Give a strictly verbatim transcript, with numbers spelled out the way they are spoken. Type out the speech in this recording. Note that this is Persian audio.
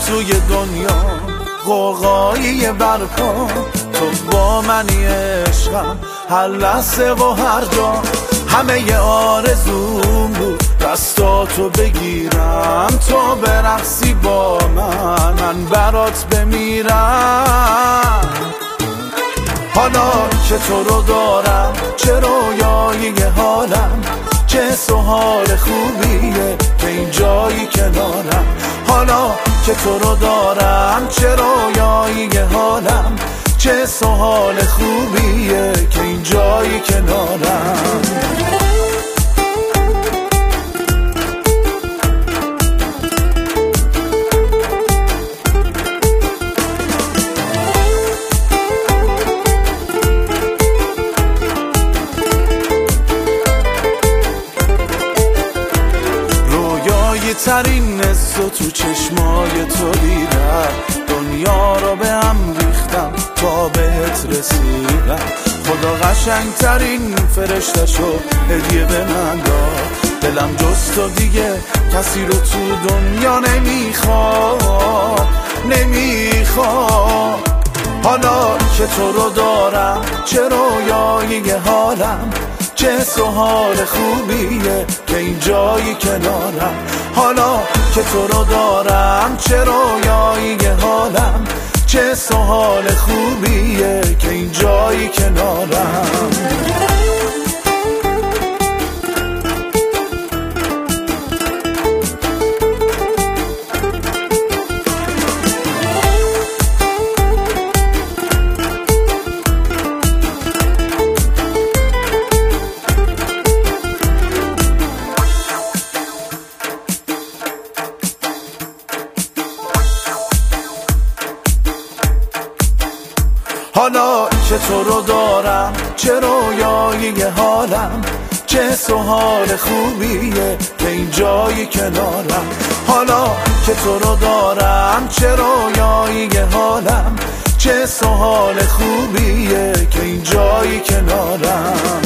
توی دنیا قوقایی برپا، تو با منی عشقم هر لحظه و هر جا. همه ی آرزوم بود دستاتو بگیرم، تو برقصی با من من برات بمیرم. حالا که تو رو دارم چه رویایی حالم، چه حس و حال خوبیه که این جایی کنارم. حالا که تو رو دارم چه رویایی حالم، چه حس و حال خوبیه که این جایی کنارم. ترین نسو تو چشمای تو دیدم، دنیا رو به هم ریختم تا بهت رسیدم. خدا قشنگ ترین فرشتشو هدیه به من داد، دلم جز تو دیگه کسی رو تو دنیا نمیخواد نمیخواد. حالا که تو رو دارم چه رویایی حالم، چه حس و حال خوبیه که این جایی کنارم. حالا که تو رو دارم چه رویایی حالم، چه حس و حال خوبیه که این جایی کنارم. حالا که تو رو دارم چه رویایی حالم، چه حس و حال خوبیه که این جایی کنارم. حالا که تو رو دارم چه رویایی حالم، چه حس و حال خوبیه که این جایی کنارم.